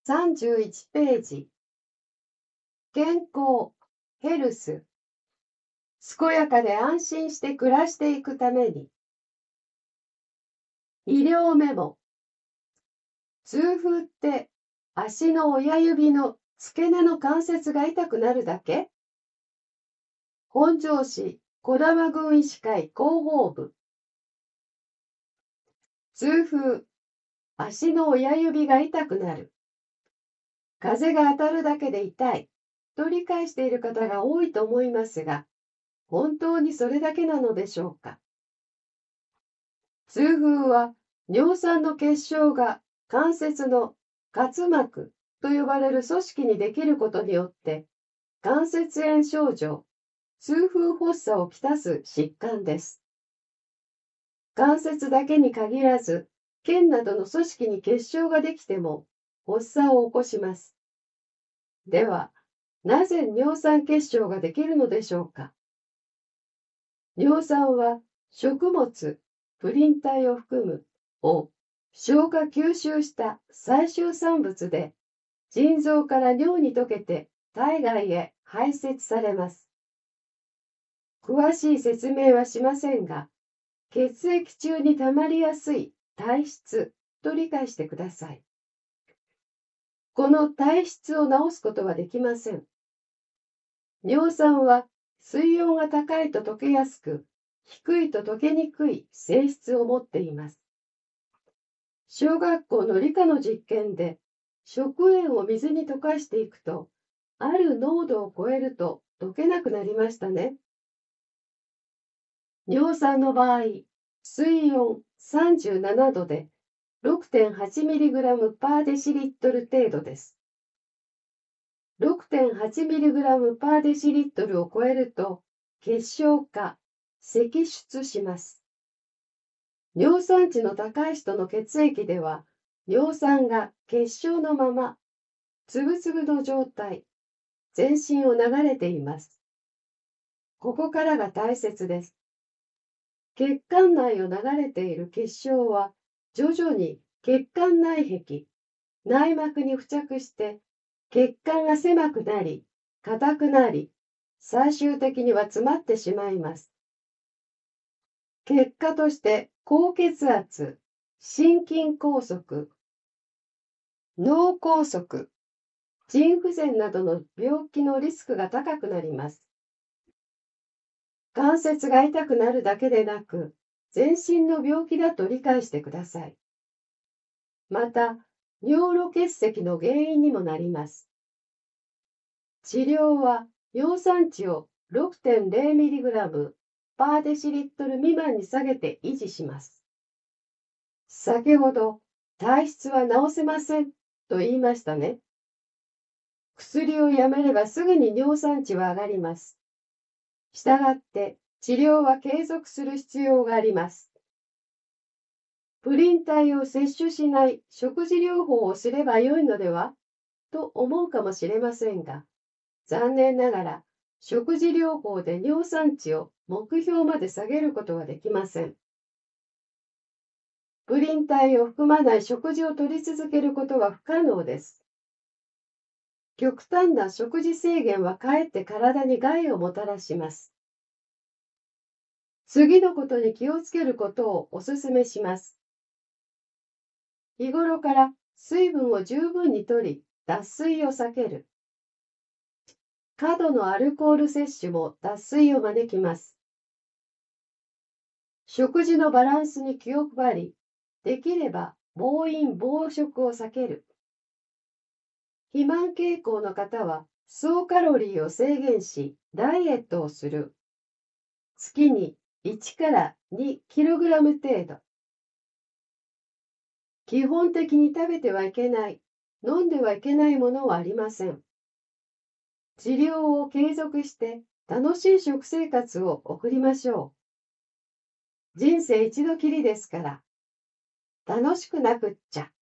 31ページ。健康、ヘルス。健やかで安心して暮らしていくために。医療メモ。痛風って足の親指の付け根の関節が痛くなるだけ？本庄市児玉郡医師会広報部。痛風、足の親指が痛くなる。風が当たるだけで痛いと理解している方が多いと思いますが、本当にそれだけなのでしょうか。痛風は尿酸の結晶が関節の滑膜と呼ばれる組織にできることによって関節炎症状、痛風発作をきたす疾患です。関節だけに限らず、腱などの組織に結晶ができても発作を起こします。では、なぜ尿酸結晶ができるのでしょうか。尿酸は食物、プリン体を含むを消化吸収した最終産物で、腎臓から尿に溶けて体外へ排泄されます。詳しい説明はしませんが、血液中に溜まりやすい体質と理解してください。この体質を治すことはできません。尿酸は水温が高いと溶けやすく、低いと溶けにくい性質を持っています。小学校の理科の実験で食塩を水に溶かしていくと、ある濃度を超えると溶けなくなりましたね。尿酸の場合、水温37度で 6.8mg パーデシリットル程度です。6.8mg パーデシリットルを超えると結晶化、析出します。尿酸値の高い人の血液では、尿酸が結晶のまま、つぶつぶの状態、全身を流れています。ここからが大切です。血管内を流れている結晶は、徐々に血管内壁、内膜に付着して、血管が狭くなり、硬くなり、最終的には詰まってしまいます。結果として高血圧、心筋梗塞、脳梗塞、腎不全などの病気のリスクが高くなります。関節が痛くなるだけでなく、全身の病気だと理解してください。また、尿路結石の原因にもなります。治療は尿酸値を 6.0mg パーデシリットル未満に下げて維持します。先ほど、体質は治せませんと言いましたね。薬をやめればすぐに尿酸値は上がります。したがって、治療は継続する必要があります。プリン体を摂取しない食事療法をすればよいのではと思うかもしれませんが、残念ながら食事療法で尿酸値を目標まで下げることはできません。プリン体を含まない食事を取り続けることは不可能です。極端な食事制限はかえって体に害をもたらします。次のことに気をつけることをお勧めします。日頃から水分を十分にとり、脱水を避ける。過度のアルコール摂取も脱水を招きます。食事のバランスに気を配り、できれば暴飲暴食を避ける。肥満傾向の方は総カロリーを制限し、ダイエットをする。月に1から2kg程度。基本的に食べてはいけない、飲んではいけないものはありません。治療を継続して楽しい食生活を送りましょう。人生一度きりですから、楽しくなくっちゃ。